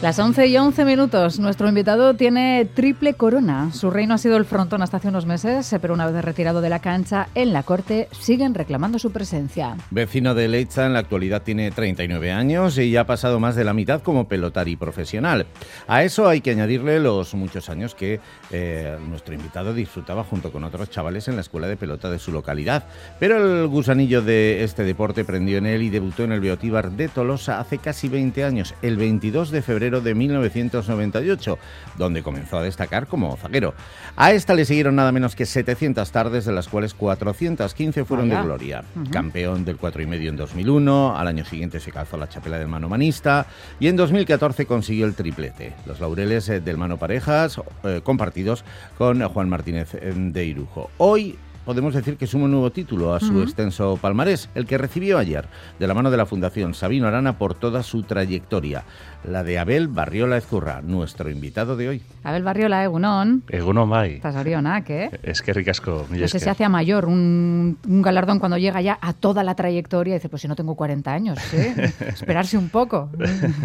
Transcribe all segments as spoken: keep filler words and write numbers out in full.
Las once y once minutos. Nuestro invitado tiene triple corona. Su reino ha sido el frontón hasta hace unos meses, pero una vez retirado de la cancha, en la corte siguen reclamando su presencia. Vecino de Leiza, en la actualidad tiene treinta y nueve años y ya ha pasado más de la mitad como pelotari profesional. A eso hay que añadirle los muchos años que eh, nuestro invitado disfrutaba junto con otros chavales en la escuela de pelota de su localidad. Pero el gusanillo de este deporte prendió en él y debutó en el Beotíbar de Tolosa hace casi veinte años, el veintidós de febrero de mil novecientos noventa y ocho, donde comenzó a destacar como zaguero. A esta le siguieron nada menos que setecientas tardes, de las cuales cuatrocientas quince fueron Hola. de gloria. Uh-huh. Campeón del cuatro y medio en dos mil uno, al año siguiente se calzó la chapela del mano manista y en dos mil catorce consiguió el triplete, los laureles del mano parejas eh, compartidos con Juan Martínez de Irujo. Hoy podemos decir que suma un nuevo título a su uh-huh. extenso palmarés, el que recibió ayer de la mano de la Fundación Sabino Arana por toda su trayectoria, la de Abel Barriola Ezcurra, nuestro invitado de hoy. Abel Barriola, egunon. Egunon bai. Estás orionak, ¿eh? Es que ricasco. No sé si se hace a mayor un, un galardón cuando llega ya a toda la trayectoria y dice, pues si no tengo cuarenta años, ¿eh? Esperarse un poco.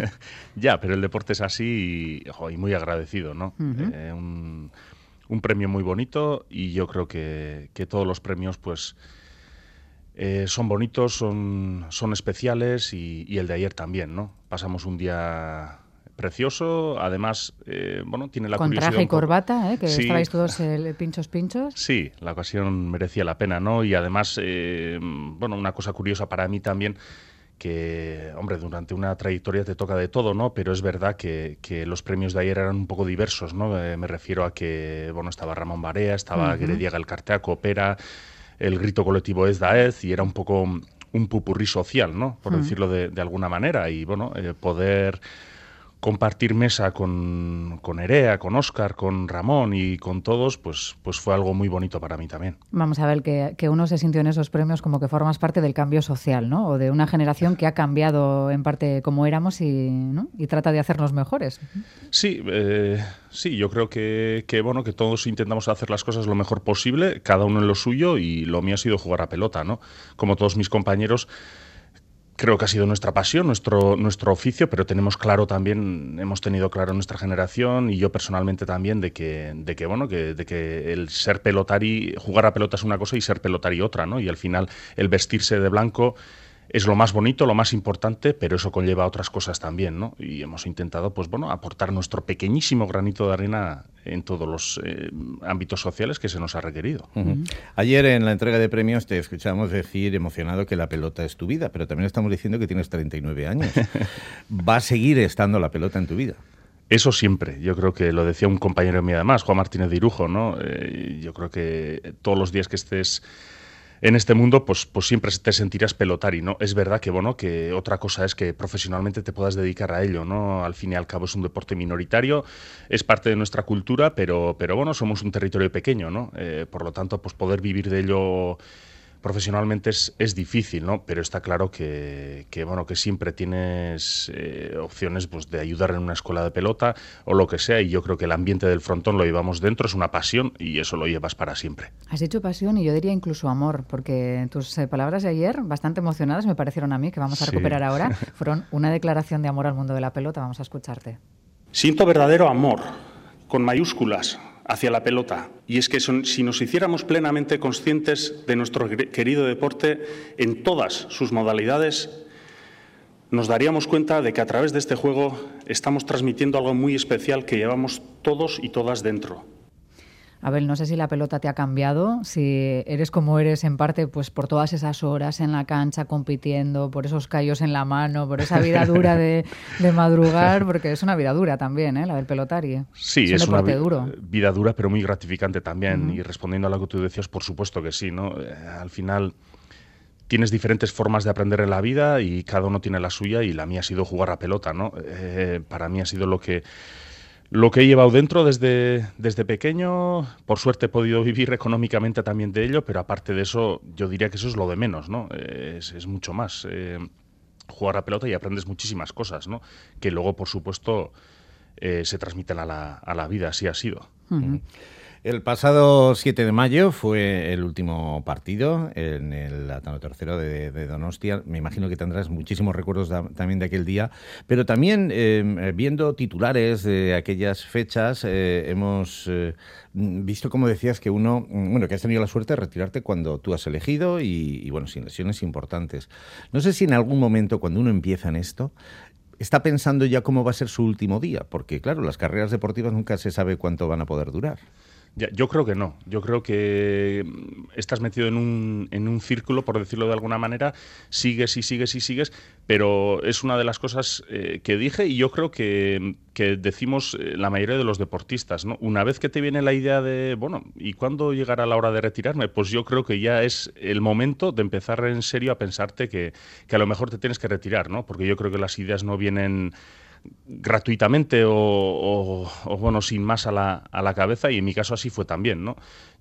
Ya, pero el deporte es así y, ojo, y muy agradecido, ¿no? Uh-huh. Eh, un... Un premio muy bonito y yo creo que, que todos los premios pues eh, son bonitos, son, son especiales y, y el de ayer también, ¿no? Pasamos un día precioso, además, eh, bueno, tiene la Con curiosidad... Con traje y corbata, ¿eh? Que sí. estabais todos eh, pinchos pinchos. Sí, la ocasión merecía la pena, ¿no? Y además, eh, bueno, una cosa curiosa para mí también, que, hombre, durante una trayectoria te toca de todo, ¿no? Pero es verdad que, que los premios de ayer eran un poco diversos, ¿no? Eh, me refiero a que, bueno, estaba Ramón Barea, estaba uh-huh. Gerediaga Elkartea, Coopera, el grito colectivo Es Daez, y era un poco un pupurrí social, ¿no? Por uh-huh. decirlo de, de alguna manera, y, bueno, eh, poder compartir mesa con, con Erea, con Óscar, con Ramón y con todos, pues, pues fue algo muy bonito para mí también. Vamos a ver, que, que uno se sintió en esos premios como que formas parte del cambio social, ¿no? O de una generación que ha cambiado en parte como éramos y, ¿no? y trata de hacernos mejores. Sí, eh, sí, yo creo que, que, bueno, que todos intentamos hacer las cosas lo mejor posible, cada uno en lo suyo, y lo mío ha sido jugar a pelota, ¿no? Como todos mis compañeros, creo que ha sido nuestra pasión, nuestro, nuestro oficio, pero tenemos claro también, hemos tenido claro nuestra generación y yo personalmente también, de que, de que bueno, que, de que el ser pelotari, jugar a pelota es una cosa y ser pelotari otra, ¿no? Y al final el vestirse de blanco es lo más bonito, lo más importante, pero eso conlleva otras cosas también, ¿no? Y hemos intentado, pues bueno, aportar nuestro pequeñísimo granito de arena en todos los eh, ámbitos sociales que se nos ha requerido. Uh-huh. Ayer en la entrega de premios te escuchamos decir emocionado que la pelota es tu vida, pero también estamos diciendo que tienes treinta y nueve años. ¿Va a seguir estando la pelota en tu vida? Eso siempre, yo creo que lo decía un compañero mío además, Juan Martínez de Irujo, ¿no? Eh, yo creo que todos los días que estés en este mundo, pues, pues siempre te sentirás pelotari, ¿no? Es verdad que, bueno, que otra cosa es que profesionalmente te puedas dedicar a ello, ¿no? Al fin y al cabo es un deporte minoritario, es parte de nuestra cultura, pero, pero bueno, somos un territorio pequeño, ¿no? Eh, por lo tanto, pues poder vivir de ello profesionalmente es, es difícil, ¿no? Pero está claro que, que bueno, que siempre tienes eh, opciones, pues, de ayudar en una escuela de pelota o lo que sea, y yo creo que el ambiente del frontón lo llevamos dentro, es una pasión y eso lo llevas para siempre. Has dicho pasión y yo diría incluso amor, porque tus eh, palabras de ayer, bastante emocionadas me parecieron a mí, que vamos a recuperar sí. ahora, fueron una declaración de amor al mundo de la pelota. Vamos a escucharte. Siento verdadero amor, con mayúsculas, hacia la pelota. Y es que son, si nos hiciéramos plenamente conscientes de nuestro querido deporte en todas sus modalidades, nos daríamos cuenta de que a través de este juego estamos transmitiendo algo muy especial que llevamos todos y todas dentro. Abel, no sé si la pelota te ha cambiado, si eres como eres en parte pues por todas esas horas en la cancha compitiendo, por esos callos en la mano, por esa vida dura de, de madrugar, porque es una vida dura también, ¿eh? La del pelotari. Sí, es, es una vi- duro. vida dura, pero muy gratificante también. Uh-huh. Y respondiendo a lo que tú decías, por supuesto que sí, ¿no? Eh, al final tienes diferentes formas de aprender en la vida y cada uno tiene la suya, y la mía ha sido jugar a pelota, ¿no? Eh, para mí ha sido lo que... Lo que he llevado dentro desde, desde pequeño. Por suerte he podido vivir económicamente también de ello, pero aparte de eso, yo diría que eso es lo de menos, ¿no? Es, es mucho más. Eh, jugar a pelota y aprendes muchísimas cosas, ¿no? Que luego, por supuesto, eh, se transmiten a la, a la vida, así ha sido. Uh-huh. El pasado siete de mayo fue el último partido en el Atano Tercero de, de Donostia. Me imagino que tendrás muchísimos recuerdos da, también de aquel día, pero también eh, viendo titulares de aquellas fechas, eh, hemos eh, visto, como decías, que uno, bueno, que has tenido la suerte de retirarte cuando tú has elegido y, y bueno, sin lesiones importantes. No sé si en algún momento, cuando uno empieza en esto, está pensando ya cómo va a ser su último día, porque claro, las carreras deportivas nunca se sabe cuánto van a poder durar. Ya, yo creo que no. Yo creo que estás metido en un, en un círculo, por decirlo de alguna manera, sigues y sigues y sigues, pero es una de las cosas eh, que dije y yo creo que, que decimos eh, la mayoría de los deportistas, ¿no? Una vez que te viene la idea de, bueno, ¿y cuándo llegará la hora de retirarme? Pues yo creo que ya es el momento de empezar en serio a pensarte que, que a lo mejor te tienes que retirar, ¿no? Porque yo creo que las ideas no vienen gratuitamente o, o, o bueno, sin más a la, a la cabeza, y en mi caso así fue también, ¿no?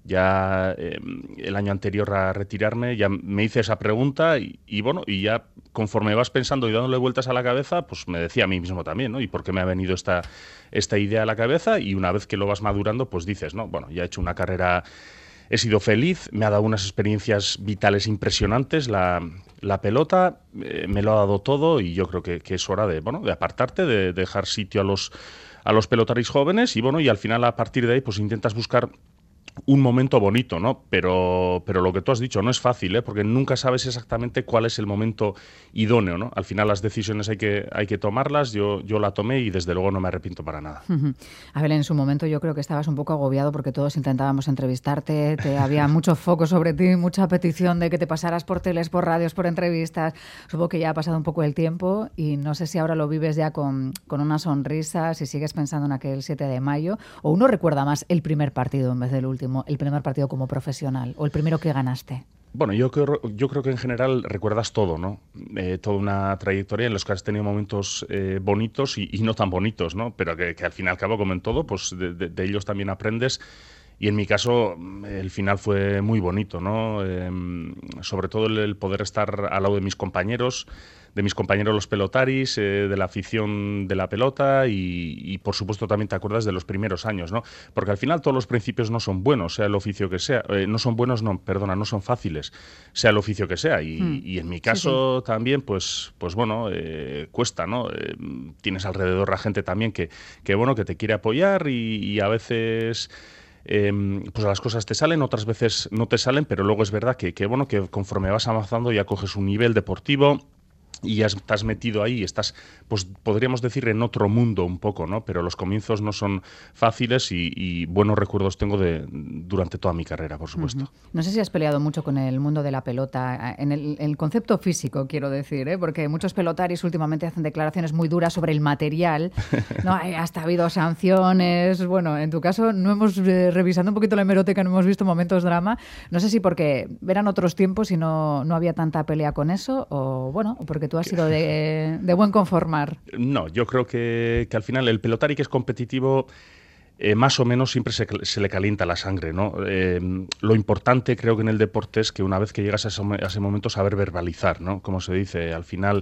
Ya eh, el año anterior a retirarme ya me hice esa pregunta y, y bueno, y ya conforme vas pensando y dándole vueltas a la cabeza, pues me decía a mí mismo también, ¿no? ¿Y por qué me ha venido esta, esta idea a la cabeza? Y una vez que lo vas madurando, pues dices, ¿no? Bueno, ya he hecho una carrera, he sido feliz, me ha dado unas experiencias vitales impresionantes, la, la pelota, eh, me lo ha dado todo y yo creo que, que es hora de, bueno, de apartarte, de, de dejar sitio a los, a los pelotaris jóvenes y bueno, y al final a partir de ahí pues intentas buscar un momento bonito, ¿no? Pero, pero lo que tú has dicho no es fácil, ¿eh? Porque nunca sabes exactamente cuál es el momento idóneo, ¿no? Al final las decisiones hay que, hay que tomarlas, yo, yo la tomé y desde luego no me arrepiento para nada. Uh-huh. Abel, en su momento yo creo que estabas un poco agobiado porque todos intentábamos entrevistarte, te había mucho foco sobre ti, mucha petición de que te pasaras por teles, por radios, por entrevistas. Supongo que ya ha pasado un poco el tiempo y no sé si ahora lo vives ya con, con una sonrisa, si sigues pensando en aquel siete de mayo, o uno recuerda más el primer partido en vez del último. El primer partido como profesional o el primero que ganaste. Bueno, yo creo, yo creo que en general recuerdas todo, ¿no? Eh, toda una trayectoria en la que has tenido momentos eh, bonitos y, y no tan bonitos, ¿no? Pero que, que al fin y al cabo, como en todo, pues de, de, de ellos también aprendes. Y en mi caso, el final fue muy bonito, ¿no? Eh, sobre todo el, el poder estar al lado de mis compañeros, de mis compañeros los pelotaris, eh, de la afición de la pelota y, y, por supuesto, también te acuerdas de los primeros años, ¿no? Porque al final todos los principios no son buenos, sea el oficio que sea. Eh, no son buenos, no, perdona, no son fáciles, sea el oficio que sea. Y, mm. y en mi caso sí, sí. también, pues, pues bueno, eh, cuesta, ¿no? Eh, tienes alrededor a gente también que, que, bueno, que te quiere apoyar y, y a veces... Eh, pues las cosas te salen, otras veces no te salen, pero luego es verdad que, que, bueno, que conforme vas avanzando ya coges un nivel deportivo y ya estás metido ahí, estás, pues podríamos decir, en otro mundo un poco, ¿no? Pero los comienzos no son fáciles y, y buenos recuerdos tengo de durante toda mi carrera, por supuesto. Uh-huh. No sé si has peleado mucho con el mundo de la pelota, en el, el concepto físico, quiero decir, ¿eh? Porque muchos pelotaris últimamente hacen declaraciones muy duras sobre el material, ¿no? Hasta ha habido sanciones, bueno, en tu caso no hemos, eh, revisando un poquito la hemeroteca, no hemos visto momentos drama, no sé si porque eran otros tiempos y no, no había tanta pelea con eso, o bueno, porque tú has sido de, de buen conformar. No, yo creo que, que al final el pelotari que es competitivo eh, más o menos siempre se, se le calienta la sangre, ¿no? Eh, lo importante creo que en el deporte es que una vez que llegas a ese, a ese momento saber verbalizar, ¿no? Como se dice, al final...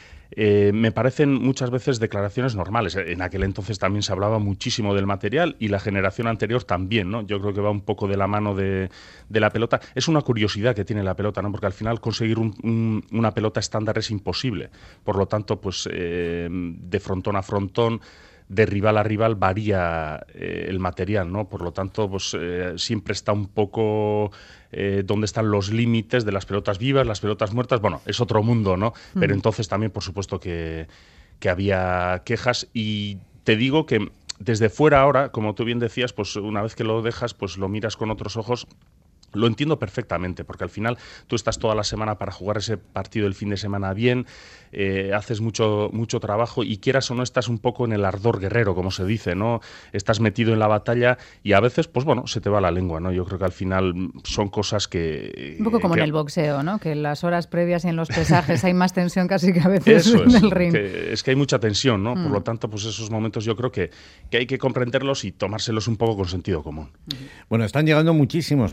Eh, me parecen muchas veces declaraciones normales. En aquel entonces también se hablaba muchísimo del material y la generación anterior también, ¿no? Yo creo que va un poco de la mano de, de la pelota. Es una curiosidad que tiene la pelota, ¿no? Porque al final conseguir un, un, una pelota estándar es imposible. Por lo tanto, pues eh, de frontón a frontón, de rival a rival varía eh, el material, ¿no? Por lo tanto, pues eh, siempre está un poco eh, dónde están los límites de las pelotas vivas, las pelotas muertas. Bueno, es otro mundo, ¿no? Mm. Pero entonces también, por supuesto, que, que había quejas y te digo que desde fuera ahora, como tú bien decías, pues una vez que lo dejas, pues lo miras con otros ojos. Lo entiendo perfectamente, porque al final tú estás toda la semana para jugar ese partido el fin de semana bien, eh, haces mucho, mucho trabajo y quieras o no estás un poco en el ardor guerrero, como se dice, ¿no? Estás metido en la batalla y a veces, pues bueno, se te va la lengua, ¿no? Yo creo que al final son cosas que... Un poco como que, en el boxeo, ¿no? Que en las horas previas y en los pesajes hay más tensión casi que a veces eso en es, el ring. Que es que hay mucha tensión, ¿no? Mm. Por lo tanto, pues esos momentos yo creo que, que hay que comprenderlos y tomárselos un poco con sentido común. Bueno, están llegando muchísimos mensajes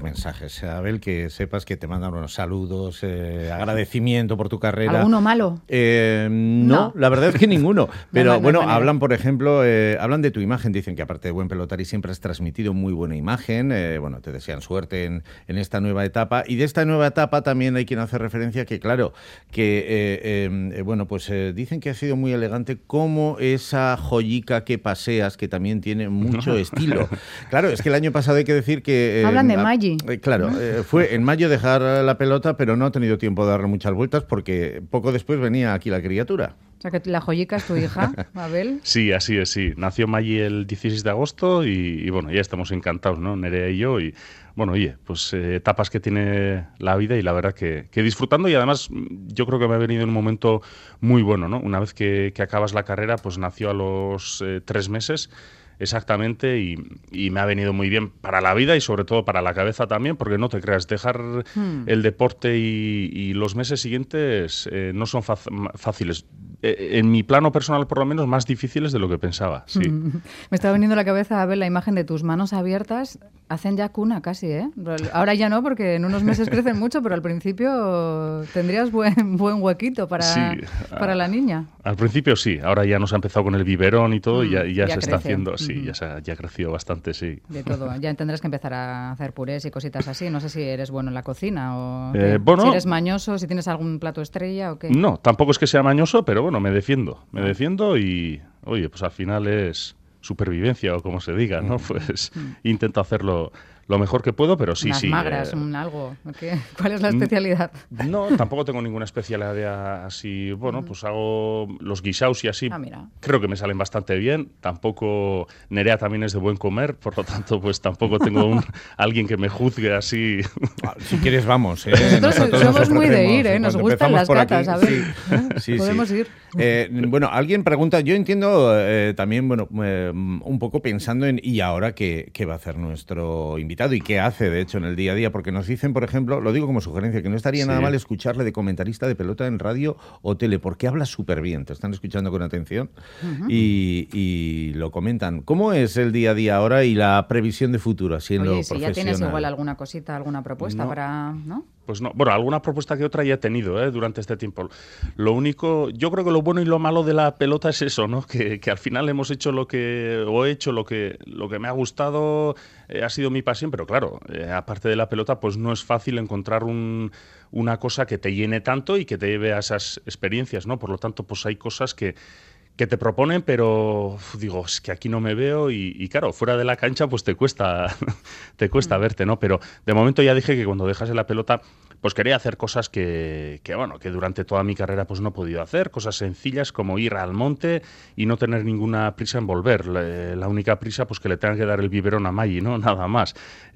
pues Abel, que sepas que te mandan unos saludos, eh, agradecimiento por tu carrera. ¿Alguno malo? Eh, no, no, la verdad es que ninguno. Pero no, bueno, no hablan, por ejemplo, eh, hablan de tu imagen. Dicen que aparte de buen pelotari siempre has transmitido muy buena imagen. Eh, bueno, te desean suerte en, en esta nueva etapa. Y de esta nueva etapa también hay quien hace referencia que, claro, que eh, eh, bueno, pues eh, dicen que ha sido muy elegante como esa joyica que paseas, que también tiene mucho estilo. Claro, es que el año pasado hay que decir que... Eh, Hablan de Maggi. Eh, claro, eh, fue en mayo dejar la pelota, pero no ha tenido tiempo de darle muchas vueltas porque poco después venía aquí la criatura. O sea, que la joyica es tu hija, Abel. Sí, así es, sí. Nació Maggi el dieciséis de agosto y, y bueno, ya estamos encantados, ¿no? Nerea y yo. Y bueno, oye, pues eh, etapas que tiene la vida y la verdad que, que disfrutando, y además yo creo que me ha venido en un momento muy bueno, ¿no? Una vez que, que acabas la carrera, pues nació a los eh, tres meses. Exactamente, y, y me ha venido muy bien para la vida y sobre todo para la cabeza también, porque no te creas, dejar hmm. el deporte y, y los meses siguientes eh, no son fáciles. Eh, en mi plano personal, por lo menos, más difíciles de lo que pensaba, sí. Me estaba viniendo a la cabeza a ver la imagen de tus manos abiertas. Hacen ya cuna casi, ¿eh? Ahora ya no, porque en unos meses crecen mucho, pero al principio tendrías buen, buen huequito para, sí, para la niña. Al principio sí, ahora ya nos ha empezado con el biberón y todo, mm, y ya, y ya, ya se crece. Está haciendo, sí, mm-hmm. ya, se ha, ya ha crecido bastante, sí. De todo, ya tendrás que empezar a hacer purés y cositas así. No sé si eres bueno en la cocina o eh, bueno, si eres mañoso, si tienes algún plato estrella o qué. No, tampoco es que sea mañoso, pero bueno, me defiendo, me ah. defiendo y, oye, pues al final es supervivencia o como se diga, ¿no? Pues mm. intento hacerlo lo mejor que puedo, pero sí, Unas sí. magras, eh, un algo. ¿Qué? ¿Cuál es la especialidad? No, tampoco tengo ninguna especialidad así. Bueno, pues hago los guisaos y así. Ah, mira. Creo que me salen bastante bien. Tampoco, Nerea también es de buen comer, por lo tanto, pues tampoco tengo un, alguien que me juzgue así. Si quieres, vamos. ¿eh? Nosotros, Nosotros somos muy de ir, ¿eh? Nos gustan las catas, aquí, a ver. Sí, ¿eh? sí, Podemos sí. ir. Eh, bueno, alguien pregunta, yo entiendo eh, también, bueno, eh, un poco pensando en, ¿y ahora qué, qué va a hacer nuestro invitado? Y qué hace, de hecho, en el día a día, porque nos dicen, por ejemplo, lo digo como sugerencia, que no estaría sí. nada mal escucharle de comentarista de pelota en radio o tele, porque habla súper bien, te están escuchando con atención uh-huh. y, y lo comentan. ¿Cómo es el día a día ahora y la previsión de futuro, así en Oye, lo si profesional? Ya tienes igual alguna cosita, alguna propuesta no. para, ¿no? Pues no, bueno, alguna propuesta que otra ya he tenido ¿eh? durante este tiempo. Lo único, yo creo que lo bueno y lo malo de la pelota es eso, ¿no? Que, que al final hemos hecho lo que, o he hecho lo que, lo que me ha gustado, eh, ha sido mi pasión, pero claro, eh, aparte de la pelota, pues no es fácil encontrar un, una cosa que te llene tanto y que te lleve a esas experiencias, ¿no? Por lo tanto, pues hay cosas que que te proponen, pero digo, es que aquí no me veo y, y claro, fuera de la cancha pues te cuesta te cuesta mm. verte, ¿no? Pero de momento ya dije que cuando dejase la pelota pues quería hacer cosas que, que, bueno, que durante toda mi carrera pues no he podido hacer, cosas sencillas como ir al monte y no tener ninguna prisa en volver. La, la única prisa pues que le tengan que dar el biberón a Maggi, ¿no? Nada más.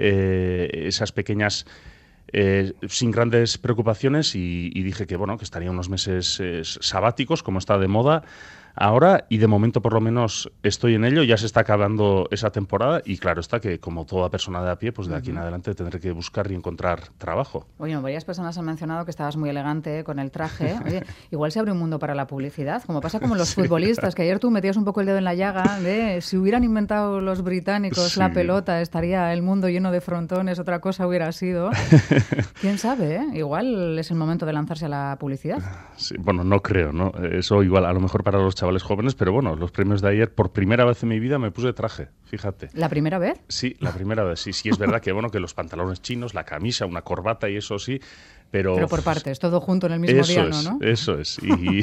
Eh, esas pequeñas... Eh, sin grandes preocupaciones y, y dije que bueno que estaría unos meses eh, sabáticos como está de moda ahora y de momento por lo menos estoy en ello, ya se está acabando esa temporada y claro está que como toda persona de a pie pues de aquí uh-huh. en adelante tendré que buscar y encontrar trabajo. Oye, varias personas han mencionado que estabas muy elegante ¿eh? con el traje. Oye, igual se abre un mundo para la publicidad, como pasa como los sí. futbolistas, que ayer tú metías un poco el dedo en la llaga de si hubieran inventado los británicos sí. la pelota, estaría el mundo lleno de frontones, otra cosa hubiera sido. ¿Quién sabe? ¿eh? Igual es el momento de lanzarse a la publicidad. Sí, bueno, no creo, ¿no? Eso igual, a lo mejor para los chavales jóvenes, pero bueno, los premios de ayer, por primera vez en mi vida me puse traje, fíjate. ¿La primera vez? Sí, la primera vez, sí. Sí, es verdad que bueno, que los pantalones chinos, la camisa, una corbata y eso sí, pero... Pero por partes, todo junto en el mismo eso día, es, ¿no? Eso es, y...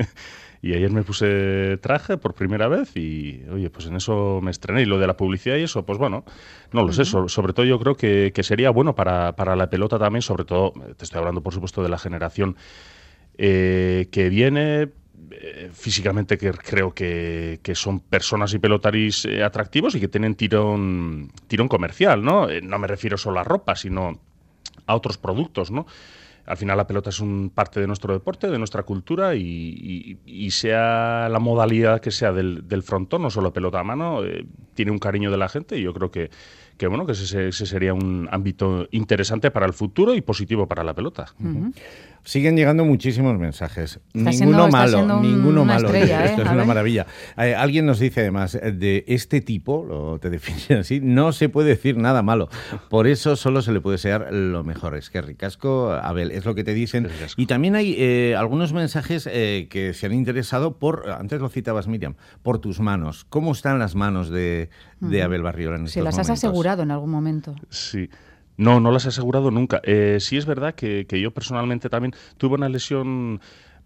Y ayer me puse traje por primera vez y, oye, pues en eso me estrené. Y lo de la publicidad y eso, pues bueno, no lo uh-huh. sé. So, sobre todo yo creo que, que sería bueno para, para la pelota también, sobre todo, te estoy hablando por supuesto de la generación eh, que viene, eh, físicamente que creo que, que son personas y pelotaris eh, atractivos y que tienen tirón, tirón comercial, ¿no? Eh, no me refiero solo a ropa, sino a otros productos, ¿no? Al final la pelota es un parte de nuestro deporte, de nuestra cultura y, y, y sea la modalidad que sea del, del frontón, no solo pelota a mano, eh, tiene un cariño de la gente y yo creo que, que bueno, que ese, ese sería un ámbito interesante para el futuro y positivo para la pelota. Uh-huh. Siguen llegando muchísimos mensajes. Está ninguno siendo, malo, un, ninguno malo. Estrella, Esto ¿eh? es una maravilla. Eh, alguien nos dice además, de este tipo, lo te define así, no se puede decir nada malo. Por eso solo se le puede desear lo mejor. Es que ricasco, Abel, es lo que te dicen. Y también hay eh, algunos mensajes eh, que se han interesado por, antes lo citabas Miriam, por tus manos. ¿Cómo están las manos de, de uh-huh. Abel Barriola en estos momentos? Si las has asegurado en algún momento. Sí. No, no las he asegurado nunca. Eh, sí es verdad que, que yo personalmente también tuve una lesión,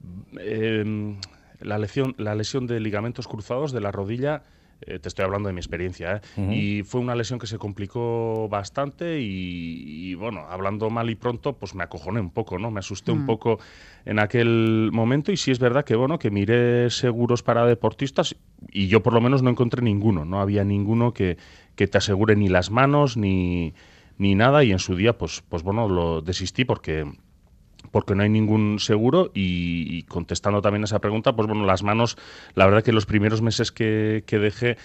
eh, la lesión, la lesión de ligamentos cruzados de la rodilla. Eh, te estoy hablando de mi experiencia, ¿eh? Uh-huh. Y fue una lesión que se complicó bastante y, y, bueno, hablando mal y pronto, pues me acojoné un poco, ¿no? Me asusté uh-huh. un poco en aquel momento y sí es verdad que, bueno, que miré seguros para deportistas y yo por lo menos no encontré ninguno, no había ninguno que, que te asegure ni las manos ni... ni nada, y en su día pues pues bueno lo desistí porque porque no hay ningún seguro y, y contestando también a esa pregunta, pues bueno, las manos, la verdad que los primeros meses que, que dejé,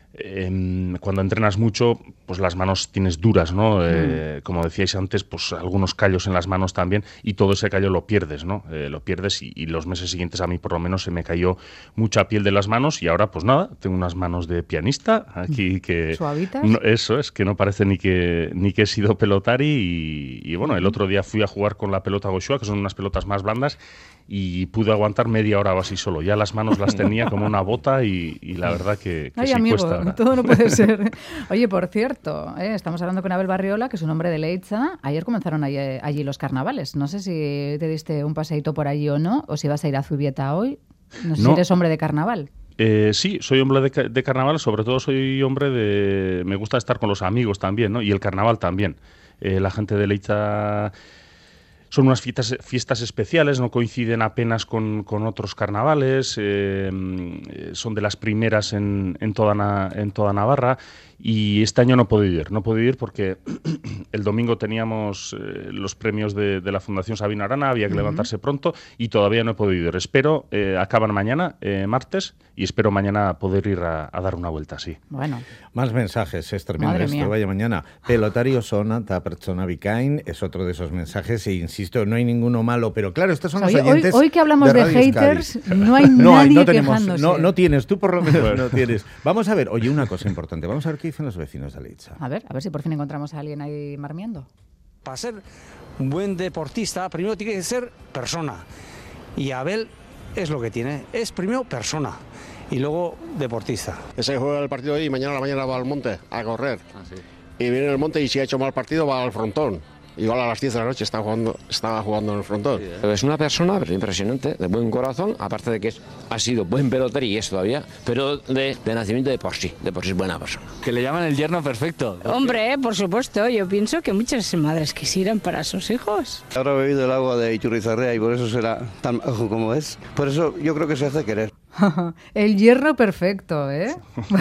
eh, cuando entrenas mucho, pues las manos tienes duras, ¿no? Mm. Eh, como decíais antes, pues algunos callos en las manos también y todo ese callo lo pierdes, ¿no? Eh, lo pierdes y, y los meses siguientes a mí por lo menos se me cayó mucha piel de las manos y ahora pues nada, tengo unas manos de pianista aquí que... ¿Suavitas? No, eso es, que no parece ni que ni que he sido pelotari y, y bueno, el otro día fui a jugar con la pelota Goshua, que son unas pelotas más blandas, y pude aguantar media hora o así solo. Ya las manos las tenía como una bota y, y la verdad que, que Ay, sí amigo, cuesta ahora. Todo no puede ser. Oye, por cierto, ¿eh? estamos hablando con Abel Barriola, que es un hombre de Leitza. Ayer comenzaron allí, allí los carnavales. No sé si te diste un paseíto por allí o no, o si vas a ir a Zubieta hoy. No sé no. si eres hombre de carnaval. Eh, sí, soy hombre de, de carnaval, sobre todo soy hombre de... Me gusta estar con los amigos también, ¿no? Y el carnaval también. Eh, la gente de Leitza... Son unas fiestas, fiestas especiales, no coinciden apenas con, con otros carnavales, eh, son de las primeras en, en, toda Na, en toda Navarra y este año no puedo ir, no puedo ir porque el domingo teníamos eh, los premios de, de la Fundación Sabino Arana, había que uh-huh. levantarse pronto y todavía no he podido ir. Espero, eh, acaban mañana, eh, martes, y espero mañana poder ir a, a dar una vuelta, sí. Bueno. Más mensajes, es tremendo esto, vaya mañana. Pelotario sona, ta persona bikain, es otro de esos mensajes e insisto, no hay ninguno malo, pero claro, estos son o sea, los oyentes hoy, hoy que hablamos de, de haters, Euskadi. No hay no nadie hay, no tenemos, quejándose. No, no tienes, tú por lo menos bueno. no tienes. Vamos a ver, oye, una cosa importante, vamos a ver qué dicen los vecinos de Leitza. A ver, a ver si por fin encontramos a alguien ahí marmiendo. Para ser un buen deportista, primero tiene que ser persona. Y Abel es lo que tiene, es primero persona. Y luego deportista. Ese juega el partido ahí y mañana a la mañana va al monte a correr. Ah, sí. Y viene al monte y si ha hecho mal partido va al frontón. Igual a las diez de la noche estaba jugando, estaba jugando en el frontón. Es una persona impresionante, de buen corazón, aparte de que es, ha sido buen pelotero y es todavía, pero de, de nacimiento de por sí, de por sí es buena persona. Que le llaman el yerno perfecto. Hombre, por supuesto, yo pienso que muchas madres quisieran para sus hijos. Ahora he bebido el agua de Iturrizarrea y por eso será tan majo como es. Por eso yo creo que se hace querer. El yerno perfecto, ¿eh?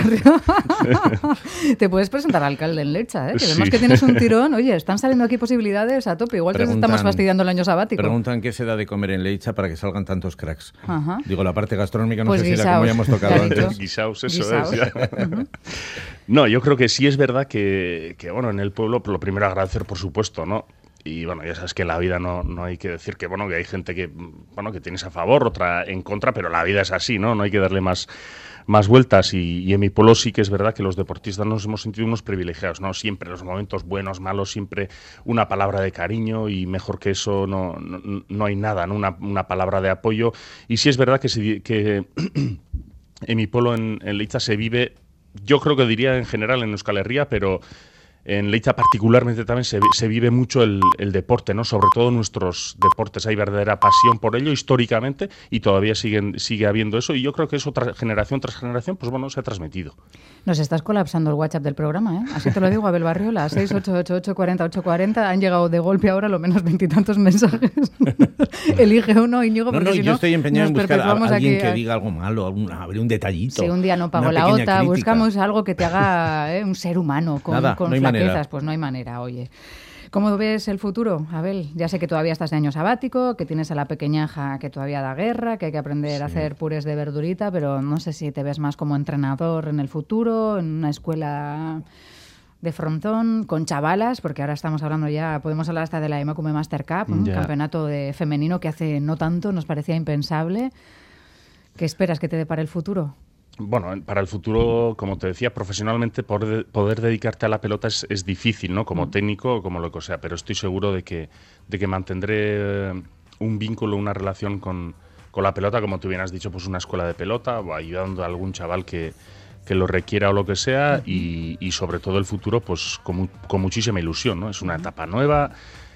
Te puedes presentar al alcalde en Leitza, ¿eh? Que vemos sí. que tienes un tirón. Oye, están saliendo aquí posibilidades a tope. Igual preguntan, te estamos fastidiando el año sabático. Preguntan qué se da de comer en Leitza para que salgan tantos cracks. Ajá. Digo, la parte gastronómica no pues sé guisaos, si la como ya hemos tocado antes. Guisaos, eso guisaos. es. Uh-huh. No, yo creo que sí es verdad que, que, bueno, en el pueblo, lo primero agradecer, por supuesto, ¿no? Y bueno, ya sabes que en la vida no, no hay que decir que bueno que hay gente que bueno que tienes a favor, otra en contra, pero la vida es así, ¿no? No hay que darle más, más vueltas. Y, y en mi pueblo sí que es verdad que los deportistas nos hemos sentido unos privilegiados, ¿no? Siempre los momentos buenos, malos, siempre una palabra de cariño y mejor que eso no, no, no hay nada, ¿no? Una, una palabra de apoyo. Y sí es verdad que, se, que en mi pueblo, en, en Leitza, se vive, yo creo que diría en general en Euskal Herria, pero en Leitza particularmente también se, se vive mucho el, el deporte, ¿no? Sobre todo nuestros deportes. Hay verdadera pasión por ello históricamente y todavía siguen, sigue habiendo eso y yo creo que eso tra- generación tras generación pues bueno, se ha transmitido. Nos estás colapsando el WhatsApp del programa, ¿eh? Así te lo digo, Abel Barriola, seis ocho ocho ocho cuatro cero ocho cuatro cero. Han llegado de golpe ahora lo menos veintitantos mensajes. Elige uno, Íñigo, porque no, no, si yo no, estoy empeñado en buscar a alguien aquí, que diga algo malo, algún, a ver, un detallito. Si un día no pago la O T A, buscamos algo que te haga ¿eh? un ser humano con, Nada, con no flaquezas. Pues no hay manera, oye. ¿Cómo ves el futuro, Abel? Ya sé que todavía estás de año sabático, que tienes a la pequeñaja que todavía da guerra, que hay que aprender sí. a hacer purés de verdurita, pero no sé si te ves más como entrenador en el futuro, en una escuela de frontón, con chavalas, porque ahora estamos hablando ya, podemos hablar hasta de la Emakume Master Cup, un Ya. campeonato de femenino que hace no tanto nos parecía impensable. ¿Qué esperas que te depare el futuro? Bueno, para el futuro, como te decía, profesionalmente poder, poder dedicarte a la pelota es, es difícil, ¿no? Como técnico o como lo que sea, pero estoy seguro de que, de que mantendré eh, un vínculo, una relación con, con la pelota, como tú bien has dicho, pues una escuela de pelota, o ayudando a algún chaval que, que lo requiera o lo que sea, uh-huh. y, y sobre todo el futuro, pues con, mu- con muchísima ilusión, ¿no? Es una etapa nueva.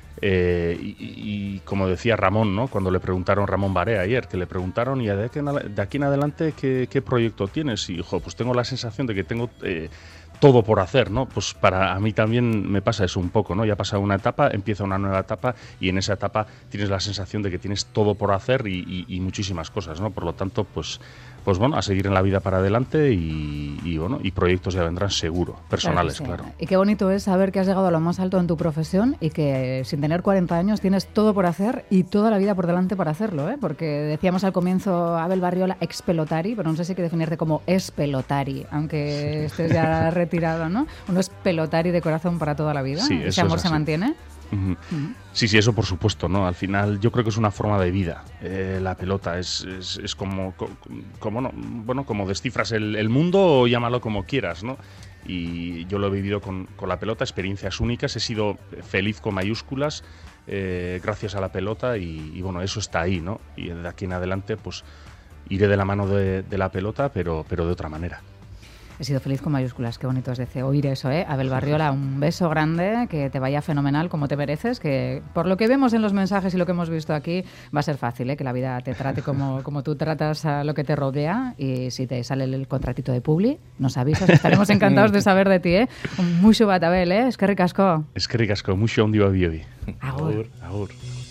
Eh, y, y como decía Ramón, ¿no? Cuando le preguntaron, Ramón Barea ayer, que le preguntaron, ¿y de aquí en, de aquí en adelante ¿qué, qué proyecto tienes? Y dijo, pues tengo la sensación de que tengo eh, todo por hacer, ¿no? Pues para a mí también me pasa eso un poco, ¿no? Ya ha pasado una etapa, empieza una nueva etapa y en esa etapa tienes la sensación de que tienes todo por hacer y, y, y muchísimas cosas, ¿no? Por lo tanto, pues... Pues bueno, a seguir en la vida para adelante y, y bueno, y proyectos ya vendrán seguro, personales, claro, sí. claro. Y qué bonito es saber que has llegado a lo más alto en tu profesión y que sin tener cuarenta años tienes todo por hacer y toda la vida por delante para hacerlo, ¿eh? Porque decíamos al comienzo, Abel Barriola, ex pelotari, pero no sé si hay que definirte como es pelotari, aunque estés ya retirado, ¿no? Uno es pelotari de corazón para toda la vida. Sí, ¿Ese eso amor es se así. mantiene? Uh-huh. Uh-huh. Sí, sí, eso por supuesto, ¿no? Al final yo creo que es una forma de vida. Eh, la pelota es, es, es como, como, no, bueno, como descifras el, el mundo o llámalo como quieras, ¿no? Y yo lo he vivido con, con la pelota, experiencias únicas, he sido feliz con mayúsculas eh, gracias a la pelota y, y bueno, eso está ahí, ¿no? Y de aquí en adelante pues iré de la mano de, de la pelota, pero, pero de otra manera. He sido feliz con mayúsculas, qué bonito es decir, oír eso, ¿eh? Abel Barriola, un beso grande, que te vaya fenomenal como te mereces, que por lo que vemos en los mensajes y lo que hemos visto aquí, va a ser fácil, ¿eh? Que la vida te trate como, como tú tratas a lo que te rodea y si te sale el contratito de Publi, nos avisas, estaremos encantados de saber de ti, ¿eh? Mucho bat, Abel, ¿eh? Eskerrik asko. Eskerrik asko, mucho ondi babiobi. Agur. Agur.